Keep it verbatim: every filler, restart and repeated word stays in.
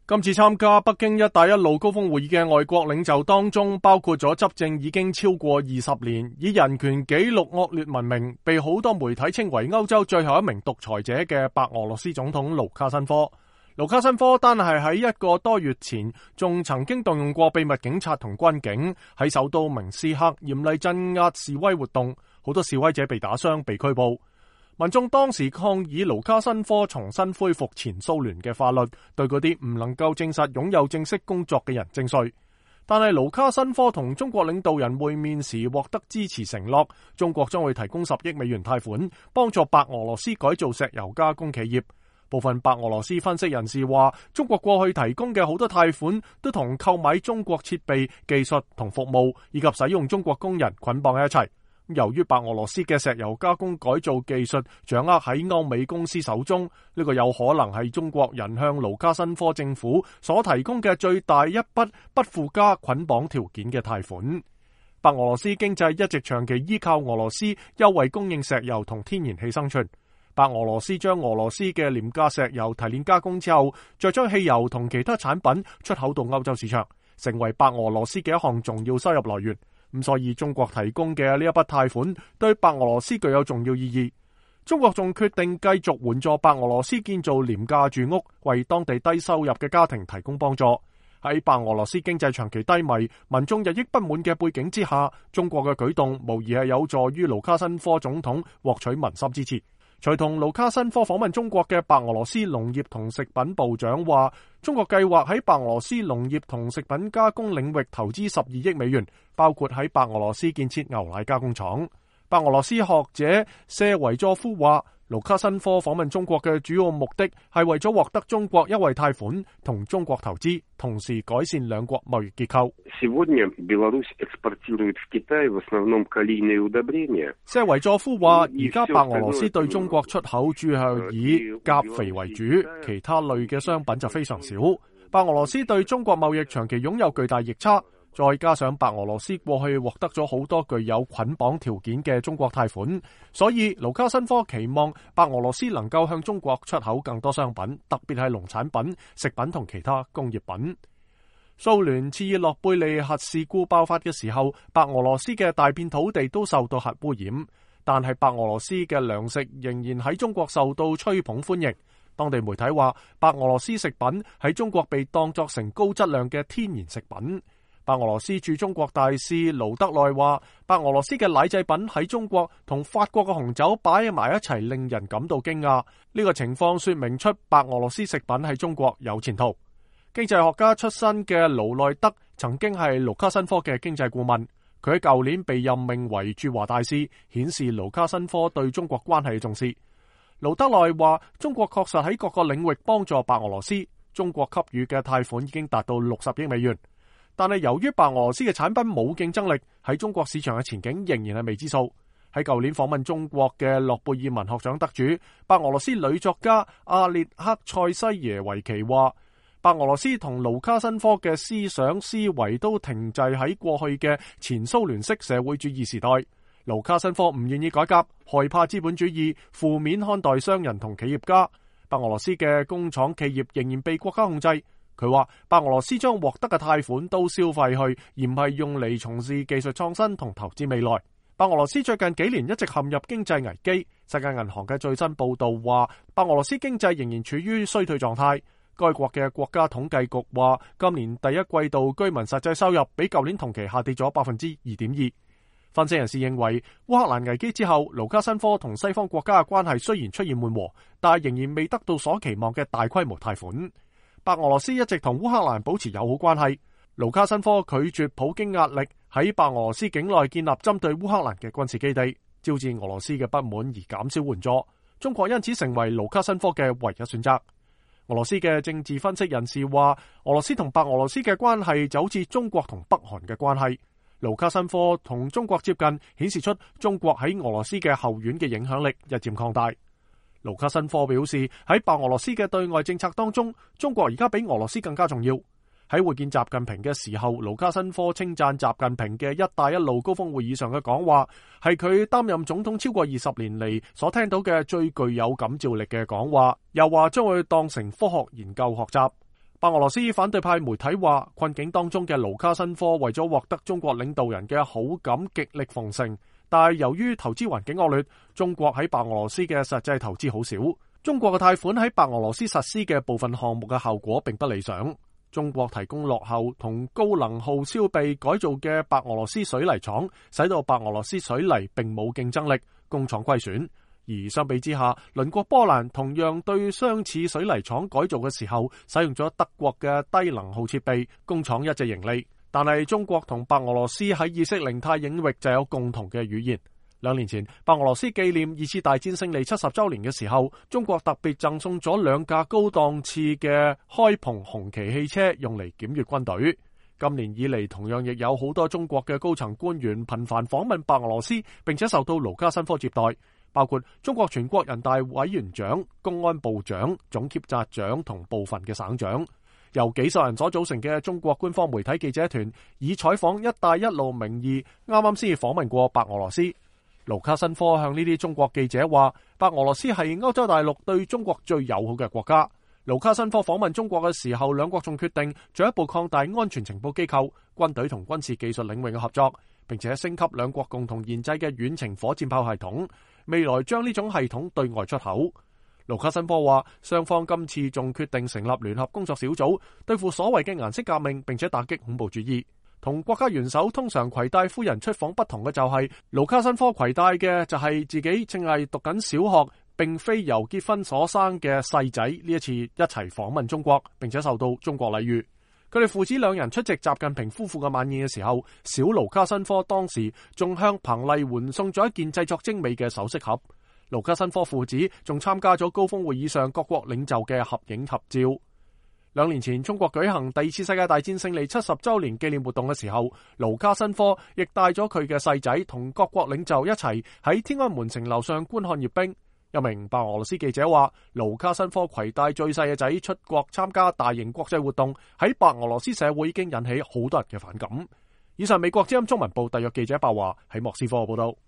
今次參加北京一帶一路高峰會議嘅外國領袖當中，包括咗執政已經超過二十年，以人權紀錄惡劣聞名，被好多媒體稱為歐洲最後一名獨裁者嘅白俄羅斯總統盧卡申科。盧卡申科單係喺一個多月前，仲曾經動用過秘密警察同軍警喺首都明斯克嚴厲鎮壓示威活動，好多示威者被打傷、被拘捕。民眾當時抗議盧卡申科重新恢復前蘇聯嘅法律，對嗰啲唔能夠證實擁有正式工作嘅人徵稅。但係盧卡申科同中國領導人會面時獲得支持承諾，中國將會提供十億美元貸款，幫助白俄羅斯改造石油加工企業。部分白俄羅斯分析人士話，中國過去提供嘅好多貸款都同購買中國設備、技術同服務，以及使用中國工人捆綁喺一齊。由於白俄羅斯嘅石油加工改造技術掌握喺歐美公司手中，呢個有可能係中國人向盧卡申科政府所提供嘅最大一筆不附加捆綁條件嘅貸款。白俄羅斯經濟一直長期依靠俄羅斯優惠供應石油同天然氣生存。白俄羅斯將俄羅斯嘅廉價石油提煉加工之後，再將汽油同其他產品出口到歐洲市場，成為白俄羅斯嘅一項重要收入來源。咁所以中國提供嘅呢一筆貸款對白俄羅斯具有重要意義。中國仲決定繼續援助白俄羅斯建造廉價住屋，為當地低收入嘅家庭提供幫助。喺白俄羅斯經濟長期低迷、民眾日益不滿嘅背景之下，中國嘅舉動無疑係有助於盧卡申科總統獲取民心支持。隨同盧卡申科訪問中國嘅白俄羅斯農業同食品部長話，中國計劃喺白俄羅斯農業同食品加工領域投資十二億美元，包括喺白俄羅斯建設牛奶加工廠。白俄羅斯學者謝維佐夫話，盧卡申科訪問中國嘅主要目的係為咗獲得中國優惠貸款同中國投資，同時改善兩國貿易結構。謝維佐夫話，而家白俄羅斯對中國出口主要以鉀肥為主，其他類嘅商品就非常少。白俄羅斯對中國貿易長期擁有巨大逆差。再加上白俄羅斯過去獲得咗好多具有捆綁條件嘅中國貸款，所以盧卡申科期望白俄羅斯能夠向中國出口更多商品，特別係農產品、食品同其他工業品。蘇聯切爾諾貝利核事故爆發嘅時候，白俄羅斯嘅大片土地都受到核污染，但係白俄羅斯嘅糧食仍然喺中國受到吹捧歡迎。當地媒體話，白俄羅斯食品喺中國被當作成高質量嘅天然食品。白俄羅斯駐中國大使盧德內話，白俄羅斯嘅奶製品喺中國同法國嘅紅酒擺埋一齊，令人感到驚訝。呢個情況說明出白俄羅斯食品喺中國有前途。經濟學家出身嘅盧內德曾經係盧卡申科嘅經濟顧問，佢喺舊年被任命為駐華大使，顯示盧卡申科對中國關係嘅重視。盧德內話，中國確實喺各個領域幫助白俄羅斯，中國給予嘅貸款已經達到六十億美元。但係由於白俄羅斯嘅產品冇競爭力，喺中國市場嘅前景仍然係未知數。喺舊年訪問中國嘅諾貝爾文學獎得主白俄羅斯女作家阿列克塞西耶維奇話，白俄羅斯同盧卡申科嘅思想思維都停滯喺過去嘅前蘇聯式社會主義時代。盧卡申科唔願意改革，害怕資本主義，負面看待商人同企業家。白俄羅斯嘅工廠企業仍然被國家控制。佢話白俄羅斯將獲得嘅貸款都消費去，而唔係用嚟從事技術創新同投資未來。白俄羅斯最近幾年一直陷入經濟危機。世界銀行嘅最新報道話，白俄羅斯經濟仍然處於衰退狀態。該國嘅國家統計局話，今年第一季度居民實際收入比舊年同期下跌咗百分之二點二。分析人士認為，烏克蘭危機之後，盧卡申科同西方國家嘅關係雖然出現緩和，但係仍然未得到所期望嘅大規模貸款。白俄羅斯一直同烏克蘭保持友好關係。盧卡申科拒絕普京壓力，喺白俄羅斯境內建立針對烏克蘭嘅軍事基地，招致俄羅斯嘅不滿而減少援助。中國因此成為盧卡申科嘅唯一選擇。俄羅斯嘅政治分析人士話，俄羅斯同白俄羅斯嘅關係就好似中國同北韓嘅關係。盧卡申科同中國接近，顯示出中國喺俄羅斯嘅後院嘅影響力日漸擴大。盧卡申科表示，喺白俄羅斯嘅對外政策當中，中國而家比俄羅斯更加重要。喺會見習近平嘅時候，盧卡申科稱讚習近平嘅一帶一路高峰會議上嘅講話係佢擔任總統超過二十年嚟所聽到嘅最具有感召力嘅講話，又話將會當成科學研究學習。 白俄羅斯反對派媒體話，困境當中嘅盧卡申科為咗獲得中國領導人嘅好感，極力奉承，但係由於投資環境惡劣，中國喺白俄羅斯嘅實際投資好少。中國嘅貸款喺白俄羅斯實施嘅部分項目嘅效果並不理想。中國提供落後同高能耗燒備改造嘅白俄羅斯水泥廠，使到白俄羅斯水泥並冇競爭力，工廠虧損。而相比之下，鄰國波蘭同樣對相似水泥廠改造嘅時候，使用咗德國嘅低能耗設備，工廠一直盈利。但係中國同白俄羅斯喺意識形態領域就有共同嘅語言。兩年前，白俄羅斯紀念二次大戰勝利七十周年嘅時候，中國特別贈送咗兩架高檔次嘅開篷紅旗汽車，用嚟檢閱軍隊。今年以嚟，同樣亦有好多中國嘅高層官員頻繁訪問白俄羅斯，並且受到盧卡申科接待。包括中國全國人大委員長、公安部長、總檢察長同部分嘅省長，由幾十人所組成嘅中國官方媒體記者團，以採訪一帶一路名義，啱啱先至訪問過白俄羅斯。盧卡申科向呢啲中國記者話，白俄羅斯係歐洲大陸對中國最友好嘅國家。盧卡申科訪問中國嘅時候，兩國仲決定進一步擴大安全情報機構、軍隊同軍事技術領域嘅合作，並且升級兩國共同研製嘅遠程火箭炮系統，未來將呢種系統對外出口。盧卡申科話，雙方今次仲決定成立聯合工作小組，對付所謂嘅顏色革命，並且打擊恐怖主義。同國家元首通常攜帶夫人出訪不同嘅就係，盧卡申科攜帶嘅就係自己正係讀緊小學，並非由結婚所生嘅細仔，呢一次一齊訪問中國，並且受到中國禮遇。佢哋父子兩人出席習近平夫婦嘅晚宴嘅時候，小盧卡申科當時仲向彭麗媛送咗一件製作精美嘅首飾盒。盧卡申科父子仲參加咗高峰會議上各國領袖嘅合影合照。兩年前，中國舉行第二次世界大戰勝利七十周年紀念活動嘅時候，盧卡申科亦帶咗佢嘅細仔同各國領袖一齊喺天安門城樓上觀看閱兵。一名白俄羅斯記者話，盧卡申科攜帶最細嘅仔出國參加大型國際活動，喺白俄羅斯社會已經引起好多人嘅反感。以上美國之音中文部特約記者白華喺莫斯科報道。